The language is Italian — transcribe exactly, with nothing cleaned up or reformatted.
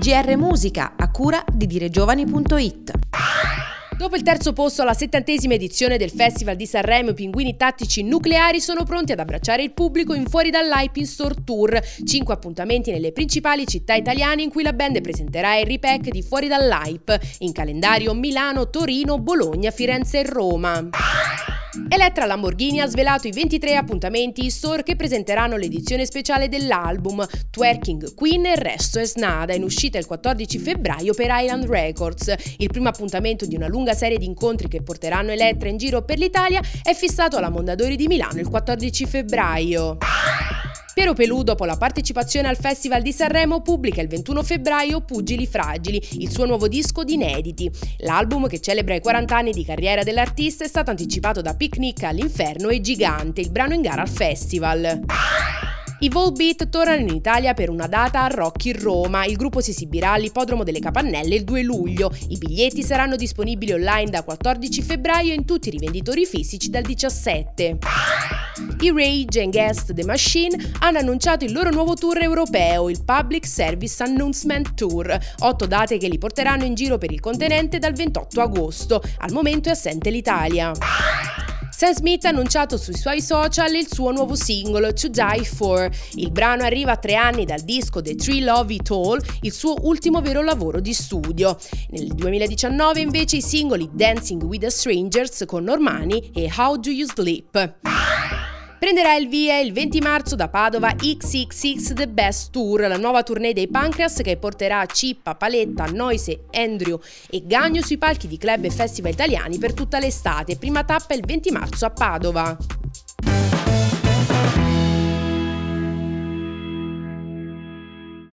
G R Musica, a cura di diregiovani punto it. Dopo il terzo posto alla settantesima edizione del Festival di Sanremo, i Pinguini Tattici Nucleari sono pronti ad abbracciare il pubblico in Fuori dall'Hype in Store Tour, cinque appuntamenti nelle principali città italiane in cui la band presenterà il repack di Fuori dall'Hype, in calendario Milano, Torino, Bologna, Firenze e Roma. Elettra Lamborghini ha svelato i ventitré appuntamenti in store che presenteranno l'edizione speciale dell'album Twerking Queen e Il resto è snada, in uscita il quattordici febbraio per Island Records. Il primo appuntamento di una lunga serie di incontri che porteranno Elettra in giro per l'Italia è fissato alla Mondadori di Milano il quattordici febbraio. Piero Pelù, dopo la partecipazione al Festival di Sanremo, pubblica il ventuno febbraio Pugili Fragili, il suo nuovo disco di inediti. L'album, che celebra i quaranta anni di carriera dell'artista, è stato anticipato da Picnic all'Inferno e Gigante, il brano in gara al festival. I Volbeat tornano in Italia per una data a Rock in Roma. Il gruppo si esibirà all'Ippodromo delle Capannelle il due luglio. I biglietti saranno disponibili online da quattordici febbraio e in tutti i rivenditori fisici dal diciassette. I Rage Against the Machine hanno annunciato il loro nuovo tour europeo, il Public Service Announcement Tour, otto date che li porteranno in giro per il continente dal ventotto agosto. Al momento è assente l'Italia. Sam Smith ha annunciato sui suoi social il suo nuovo singolo To Die For. Il brano arriva a tre anni dal disco The Tree Love It All, il suo ultimo vero lavoro di studio. Nel duemiladiciannove invece i singoli Dancing with the Strangers con Normani e How Do You Sleep. Prenderà il via il venti marzo da Padova X X X The Best Tour, la nuova tournée dei Pancreas che porterà Cippa, Paletta, Noise, Andrew e Gagno sui palchi di club e festival italiani per tutta l'estate. Prima tappa il venti marzo a Padova.